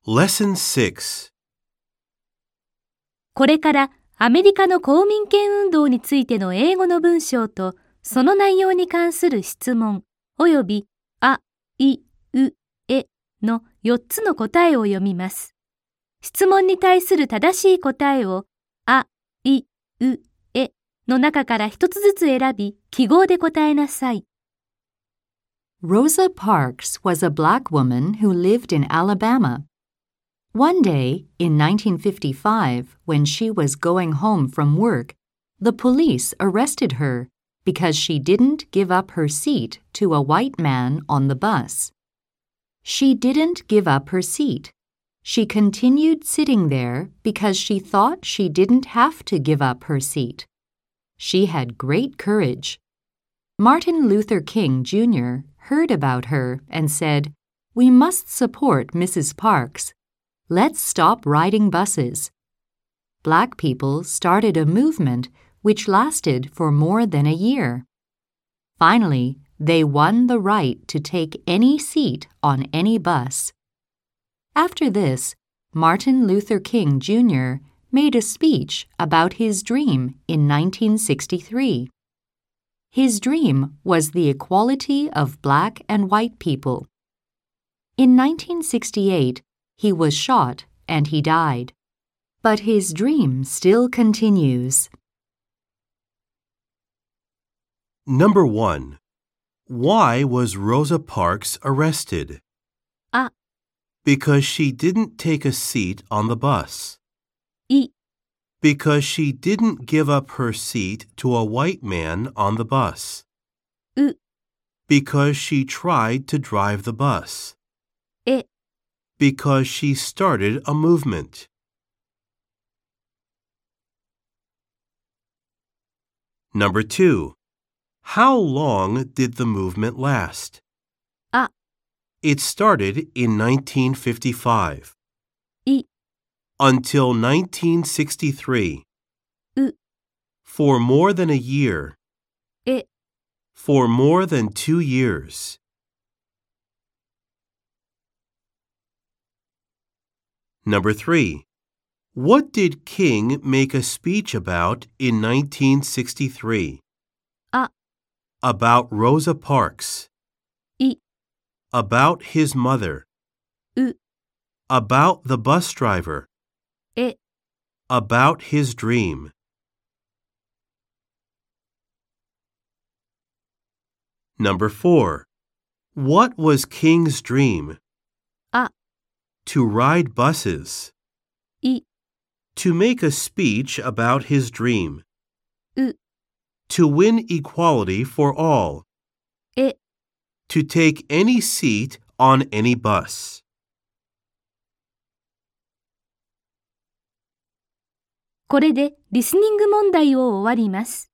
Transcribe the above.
Lesson 6. これからアメリカの公民権運動についての英語の文章とその内容に関する質問およびあ、い、う、えの4つの答えを読みます。質問に対する正しい答えをあ、い、う、えの中から一つずつ選び記号で答えなさい。 Rosa Parks was a black woman who lived in Alabama. One day, in 1955, when she was going home from work, the police arrested her because she didn't give up her seat to a white man on the bus. She didn't give up her seat. She continued sitting there because she thought she didn't have to give up her seat. She had great courage. Martin Luther King, Jr. heard about her and said, "We must support Mrs. Parks. Let's stop riding buses." Black people started a movement which lasted for more than a year. Finally, they won the right to take any seat on any bus. After this, Martin Luther King, Jr. made a speech about his dream in 1963. His dream was the equality of black and white people. In 1968, he was shot and he died. But his dream still continues. Number 1. Why was Rosa Parks arrested? あ、 Because she didn't take a seat on the bus. い、 Because she didn't give up her seat to a white man on the bus. う、 Because she tried to drive the bus. え、 Because she started a movement. Number 2. How long did the movement last? あ、 It started in 1955. い、 Until 1963. う、 For more than a year. え、 For more than 2 years. Number 3. What did King make a speech about in 1963? あ、 About Rosa Parks. い、 About his mother. う、 About the bus driver. え、 About his dream. Number 4. What was King's dream? あ、 To ride buses. い、 To make a speech about his dream. う、 To win equality for all. え、 To take any seat on any bus. これでリスニング問題を終わります。